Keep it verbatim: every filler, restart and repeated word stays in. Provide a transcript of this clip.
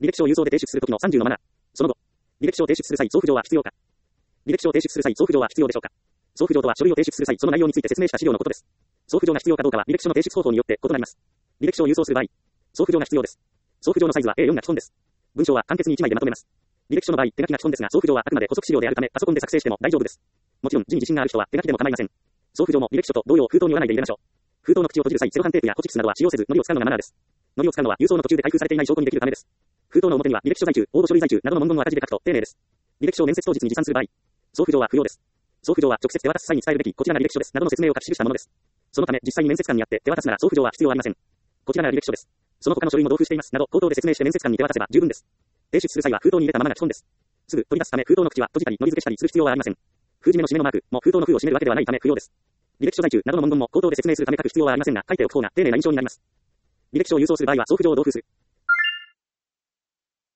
履歴書を郵送で提出するときのさんじゅうのマナー。その後、履歴書を提出する際、送付状は必要か。履歴書を提出する際、送付状は必要でしょうか。送付状とは書類を提出する際、その内容について説明した資料のことです。送付状が必要かどうかは履歴書の提出方法によって異なります。履歴書を郵送する場合、送付状が必要です。送付状のサイズは エーよん が基本です。文章は簡潔にいちまいでまとめます。履歴書の場合、手書きが基本ですが、送付状はあくまで補足資料であるため、パソコンで作成しても大丈夫です。もちろん、字に自信がある人は手書きでも構いません。送付状も履歴書と同様、封筒に折らないで入れましょう。封筒の口を閉じる際、セロハンテープやホチキスなどは使用せず、糊を使うのがマナーです。糊を使うのは郵送の途中で開封されていない証拠にできるためです。封筒の表には履歴書在中、応募書類在中などの文言を赤字で書くと丁寧です。履歴書を面接当日に持参する場合、送付状は不要です。送付状は直接手渡す際に伝えるべきこちらが履歴書ですなどの説明を書き記したものです。そのため実際に面接官にあって手渡すなら送付状は必要ありません。こちらが履歴書です。その他の書類も同封していますなど口頭で説明して面接官に手渡せば十分です。提出する際は封筒に入れたままが基本です。すぐ取り出すため封筒の口は閉じたり糊付けしたりする必要はありません。封じ目の締めのマークも封筒の封を締めるわけではないため不要です。履歴書在中などの文言も口頭で説明するため書く必要はありませんが書いておく方が丁寧な印象になります。履歴書を郵送する場合は送付状を同封する。